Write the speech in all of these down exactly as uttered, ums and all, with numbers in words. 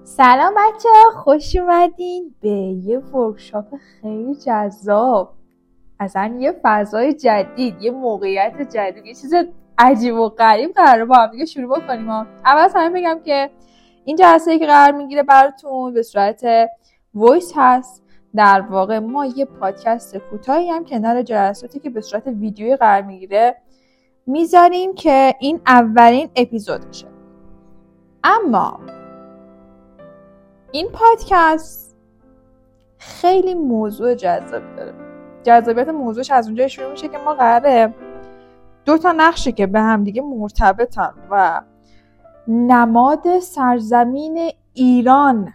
سلام بچه ها، خوش اومدین به یه ورکشاپ خیلی جذاب. اصلا یه فضای جدید، یه موقعیت جدید، یه چیز عجیب و غریب قراره با هم دیگه شروع بکنیم. اول از همه بگم که این جلسه‌ای که قرار میگیره براتون به صورت وایس هست. در واقع ما یه پادکست کوتاهی هم کنار جلساتی که به صورت ویدیویی قرار میگیره میذاریم که این اولین اپیزودشه. اما این پادکست خیلی موضوع جذابی داره. جذابیت موضوعش از اونجا شروع میشه که ما قراره دو تا نقشی که به هم دیگه مرتبطن و نماد سرزمین ایران،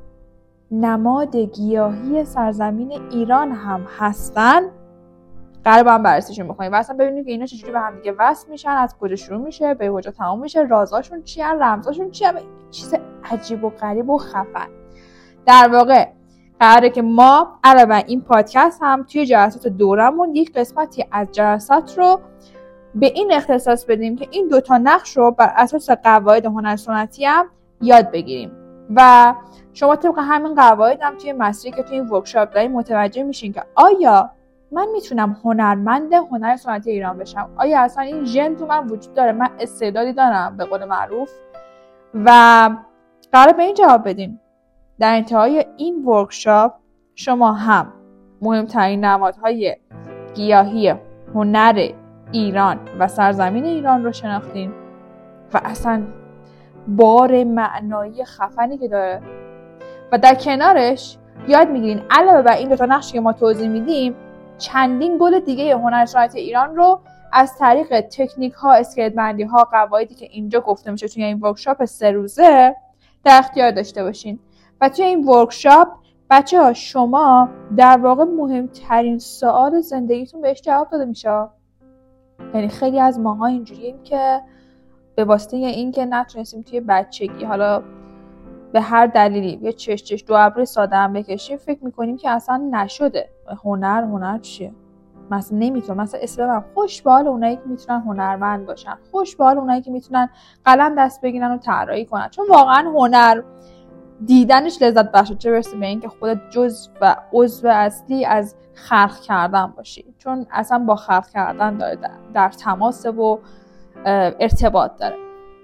نماد گیاهی سرزمین ایران هم هستن، قراره با هم بررسیشون بکنیم و اصلا ببینیم که اینا چجوری به هم دیگه وصل میشن، از کجا شروع میشه، به کجا تمام میشه، رازاشون چی ان، رمزاشون چی ان. چیز عجیب و غریب و خفن. در واقع قراره که ما علاوه این پادکست هم توی جلسات دورمون یک قسمتی از جلسات رو به این اختصاص بدیم که این دوتا نقش رو بر اساس قواعد هنر سنتی هم یاد بگیریم و شما طبق همین قواعد هم توی مسیری که توی این ورکشاپ داریم متوجه میشین که آیا من میتونم هنرمند هنر سنتی ایران بشم، آیا اصلا این ژن تو من وجود داره، من استعدادی دارم به قول معروف، و قراره به این جواب بدیم. در انتهای این ورکشاپ شما هم مهمترین نمادهای گیاهی هنر ایران و سرزمین ایران رو شناختین و اصلا بار معنایی خفنی که داره و در کنارش یاد میگیرین علاوه بر این دو تا نقشی که ما توضیح میدیم چندین گل دیگه هنر سنتی ایران رو از طریق تکنیک ها، اسکلت بندی ها، قواعدی که اینجا گفته میشه توی این ورکشاپ سه روزه در اختیار داشته باشین. و توی این ورکشاپ بچه ها شما در واقع مهمترین سوال زندگیتون بهش جواب داده میشه. یعنی خیلی از ماها اینجوریم که به واسطه این که نتونستیم توی بچگی حالا به هر دلیلی یه چش چش دو ابروی ساده هم بکشیم فکر میکنیم که اصلا نشده. هنر هنر چیه؟ مثلا نمیتونم، مثلا اسلام خوش به حال اونایی که میتونن هنرمند باشن، خوش به حال اونایی که میتونن قلم دست بگیرن و طراحی کنن، چون واقعا هنر دیدنش لذت بخشه، چه برسه به این که خودت جزء و عضو اصلی از خلق کردن باشی، چون اصلا با خلق کردن داره در, در تماس و ارتباط داره.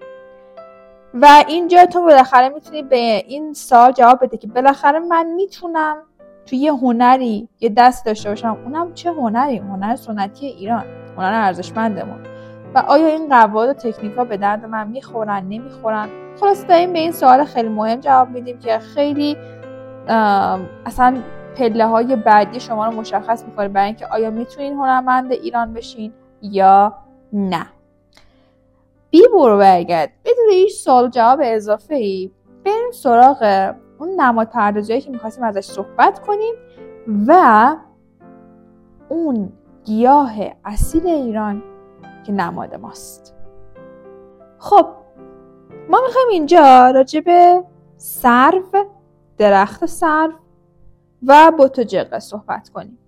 و اینجا تو بالاخره میتونی به این سوال جواب بده که بالاخره من میتونم توی یه هنری یه دست داشته باشم، اونم چه هنری؟ هنر سنتی ایران، هنر ارزشمندمون. و آیا این قواعد و تکنیک‌ها به درد من میخورن نمیخورن؟ خلاص داریم به این سوال خیلی مهم جواب میدیم که خیلی اصلا پله‌های بعدی شما رو مشخص می‌کنه برای اینکه آیا میتونین هنرمند ایران بشین یا نه. بی برو برگرد بدون هیچ سوال جواب اضافه‌ای بریم سراغ اون نماد پردازی‌هایی که می‌خواستیم ازش صحبت کنیم و اون گیاه اصیل ایران که نماد ماست. خب ما می‌خوایم اینجا راجع به سرو، درخت سرو و بت و جقه صحبت کنیم.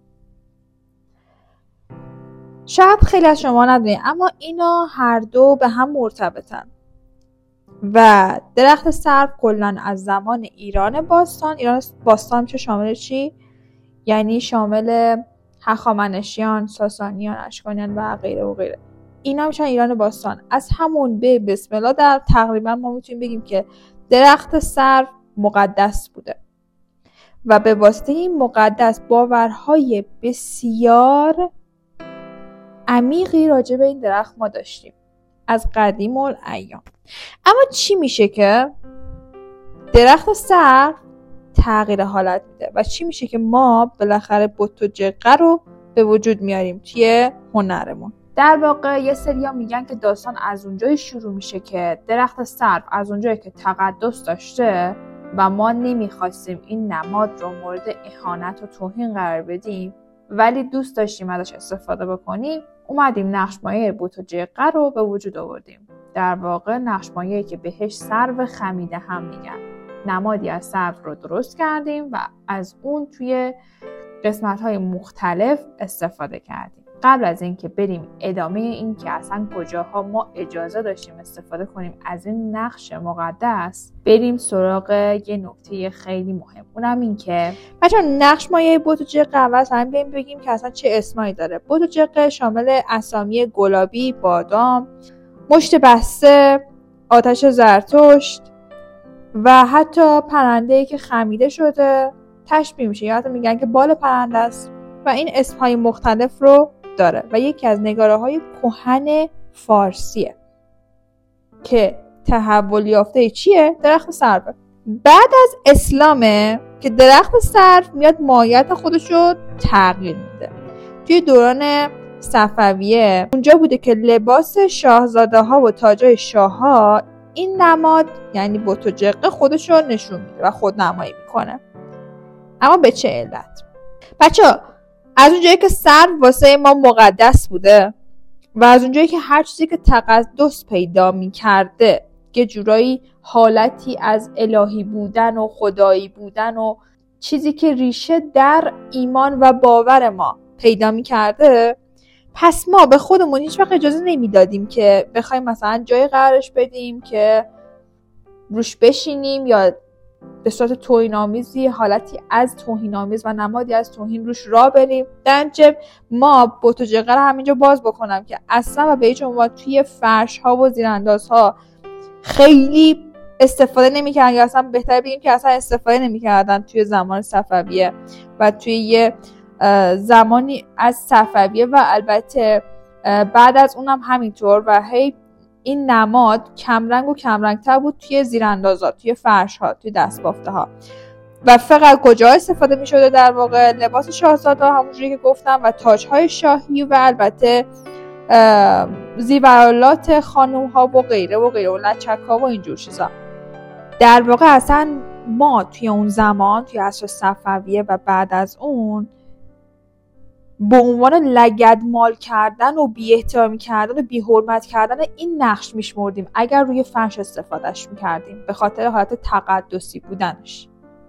شاید خیلی از شما ندونید اما اینا هر دو به هم مرتبطن و درخت سرو کلاً از زمان ایران باستان، ایران باستان چه شامل چی؟ یعنی شامل هخامنشیان، ساسانیان، اشکانیان و غیره و غیره. اینا میشن ایران باستان. از همون به بسم الله در تقریبا ما میتونیم بگیم که درخت سرو مقدس بوده و به واسطه این مقدس باورهای بسیار عمیقی راجع به این درخت ما داشتیم از قدیم الایام. اما چی میشه که درخت سرو تغییر حالت میده و چی میشه که ما بالاخره بت و جقه رو به وجود میاریم توی هنرمون؟ در واقع یه سریا میگن که داستان از اونجای شروع میشه که درخت سرو از اونجایی که تقدس داشته و ما نمیخواستیم این نماد رو مورد اهانت و توهین قرار بدیم ولی دوست داشتیم ازش استفاده بکنیم، اومدیم نقش‌مایه بت و جقه رو به وجود آوردیم. در واقع نقش‌مایه‌ای که بهش سرو خمیده هم میگن. نمادی از سرو رو درست کردیم و از اون توی قسمت‌های مختلف استفاده کردیم. قبل از اینکه بریم ادامه این که اصلا کجاها ما اجازه داشتیم استفاده کنیم از این نقش مقدس، بریم سراغ یه نکته خیلی مهم. اونم این که بچه‌ها نقش مایه بوت و جق اول هم بریم بگیم که اصلا چه اسمایی داره. بوت و جق شامل اسامی گلابی، بادام، مشت بسته، آتش زرتشت و حتی پرنده‌ای که خمیده شده تشبیه میشه. یادتون میگن که بال پرنده است و این اسمهای مختلف رو داره و یکی از نگاره های کهن فارسیه که تحول یافته چیه؟ درخت سرو. بعد از اسلامه که درخت سرو میاد ماهیت خودش رو تغییر میده. توی دوران صفویه اونجا بوده که لباس شاهزاده ها و تاجای شاه ها این نماد یعنی بت و جقه خودش رو نشون میده و خود نمایی میکنه. اما به چه علت؟ بچه‌ها از اونجایی که سرو واسه ما مقدس بوده و از اونجایی که هر چیزی که تقدس پیدا میکرده یه جورایی حالتی از الهی بودن و خدایی بودن و چیزی که ریشه در ایمان و باور ما پیدا میکرده، پس ما به خودمون هیچ وقت اجازه نمیدادیم که بخوایم مثلا جای قرارش بدیم که روش بشینیم یا به صورت توهین‌آمیزی حالتی از توهین‌آمیز و نمادی از توهین روش راه بریم. در نتیجه ما بت و جقه رو همینجا باز بکنم که اصلا و به هیچ عنوان توی فرش‌ها و زیراندازها خیلی استفاده نمی‌کردن یا اصلا بهتر بگیم که اصلا استفاده نمی‌کردن توی زمان صفویه و توی یه زمانی از صفویه و البته بعد از اونم همینطور و هی این نماد کمرنگ و کمرنگتر بود توی زیراندازها، توی فرش‌ها، توی دستبافته ها و فقط کجا استفاده می شده در واقع لباس شاهزاده همونجوری که گفتم و تاج‌های شاهی و البته زیورالات خانم ها و غیره و غیره و لچک ها و اینجور چیزا. در واقع اصلا ما توی اون زمان توی عصر صفویه و بعد از اون به عنوان لگدمال کردن و بی احترامی کردن و بی حرمت کردن این نقش میشمردیم اگر روی فرش استفادهش میکردیم به خاطر حالت تقدسی بودنش.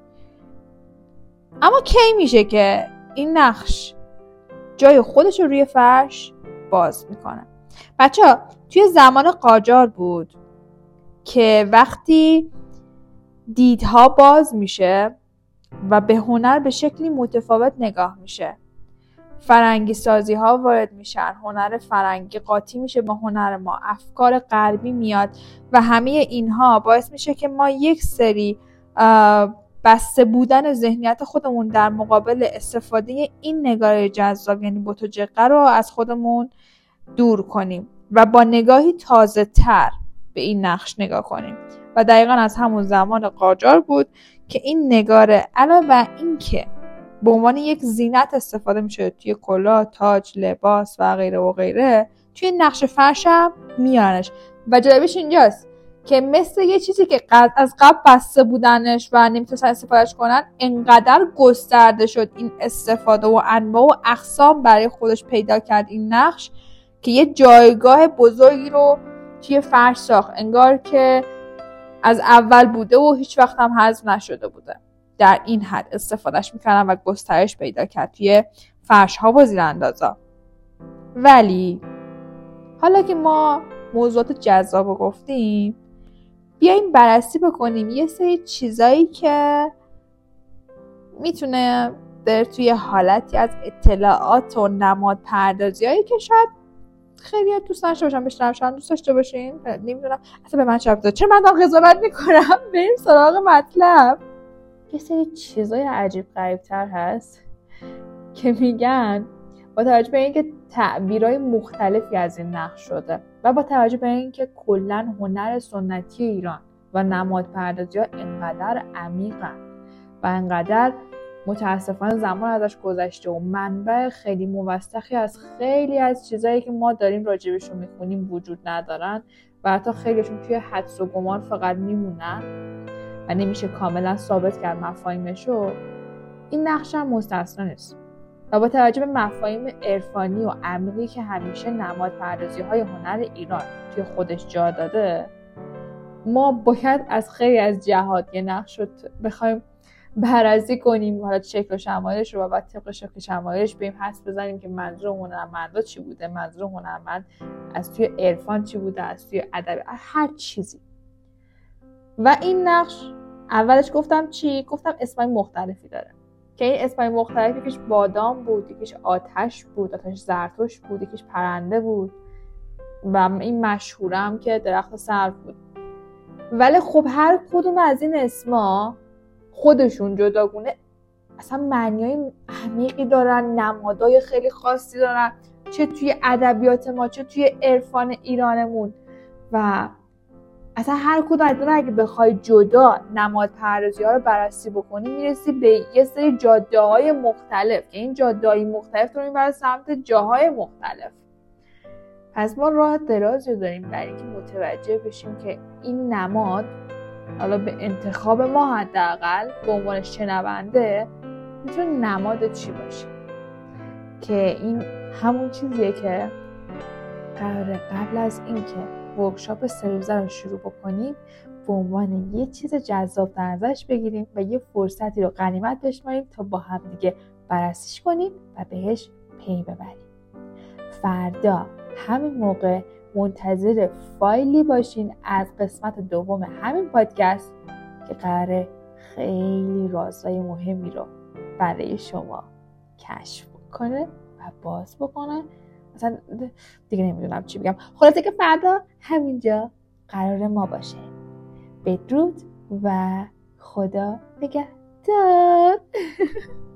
اما کی میشه که این نقش جای خودش رو روی فرش باز میکنه؟ بچه ها توی زمان قاجار بود که وقتی دیدها باز میشه و به هنر به شکلی متفاوت نگاه میشه، فرنگی سازی ها وارد میشن، هنر فرنگی قاطی میشه با هنر ما، افکار غربی میاد و همه اینها باعث میشه که ما یک سری بسته بودن ذهنیت خودمون در مقابل استفاده این نگاره جذاب یعنی بت و جقه رو از خودمون دور کنیم و با نگاهی تازه تر به این نقش نگاه کنیم و دقیقا از همون زمان قاجار بود که این نگاره علاوه بر این که به عنوان یک زینت استفاده میشه توی کلاه، تاج، لباس و غیره و غیره، توی نقش فرش هم میارنش و جالبش اینجاست که مثل یه چیزی که از قبل بسته بودنش و نمیتونستن استفادهش کنن انقدر گسترده شد این استفاده و انواع و اقسام برای خودش پیدا کرد این نقش که یه جایگاه بزرگی رو توی فرش ساخت، انگار که از اول بوده و هیچ وقت هم حذف نشده بوده. در این حد استفادهش میکنن و گسترش پیدا کرد توی فرش ها و زیراندازها. ولی حالا که ما موضوعات جذاب رو گفتیم، بیاییم بررسی بکنیم یه سری چیزایی که میتونه در توی حالتی از اطلاعات و نماد پردازی هایی که شاید خیلی دوست داشته باشم بشنم، شاید دوست داشته باشین، نمیدونم اصلا به من چه ربطی داره، چرا من دارم قضاوت میکنم؟ بریم سراغ مطلب. یه سری چیزای عجیب غریب‌تر هست که میگن با توجه به اینکه تعبیرهای مختلفی از این نقش شده و با توجه به اینکه کلا هنر سنتی ایران و نماد پردازی‌ها انقدر عمیقن و انقدر متاسفانه زمان ازش گذشته و منبع خیلی موثقی از خیلی از چیزایی که ما داریم راجبشون میخونیم وجود ندارن و حتی خیلیشون توی حدس و گمان فقط میمونن و نمیشه کاملا ثابت کرد مفاهیمشو، این نقش هم مستثنا نیست. و با توجه به مفاهیم عرفانی و عمیقی که همیشه نماد پردازی های هنر ایران توی خودش جا داده، ما باید از خیلی از جهات یه نقش رو بخوایم بررسی کنیم، حالا شکل و شمایلش رو و بعد طبق شکل و شمایلش بریم حدس بزنیم که منظور هنرمندا چی بوده، منظور هنرمند از توی عرفان چی بوده، از توی ادب، هر چیزی. و این نقش اولش گفتم چی؟ گفتم اسمای مختلفی داره که این اسمای مختلفی یکیش بادام بود، یکیش آتش بود، آتش زرتشت بود، یکیش پرنده بود و این مشهورم که درخت سرو بود. ولی خب هر کدوم از این اسما خودشون جداگونه اصلا معنیای عمیقی دارن، نمادای خیلی خاصی دارن، چه توی ادبیات ما چه توی عرفان ایرانمون. و اصلا هر کدوم از اینا اگه بخوای جدا نماد پردازی ها رو بررسی بکنی میرسی به یه سری جاده های مختلف که این جاده های مختلف رو میبره سمت جاهای مختلف. پس ما راه درازی داریم برای اینکه متوجه بشیم که این نماد، حالا به انتخاب ما حداقل به عنوان شنونده، میتونه نماد چی باشه. که این همون چیزیه که قراره قبل از اینکه ورکشاپ سه روزه رو شروع بکنیم به عنوان یه چیز جذاب در نظرش بگیریم و یه فرصتی رو غنیمت بشماریم تا با هم دیگه بررسیش کنیم و بهش پی ببریم. فردا همین موقع منتظر فایلی باشین از قسمت دوم همین پادکست که قراره خیلی رازهای مهمی رو برای شما کشف کنه و باز بکنه. مثلا دیگه نمیدونم چی بگم. خلاصه که فردا همینجا قرار ما باشه. بدرود و خدا نگهدار.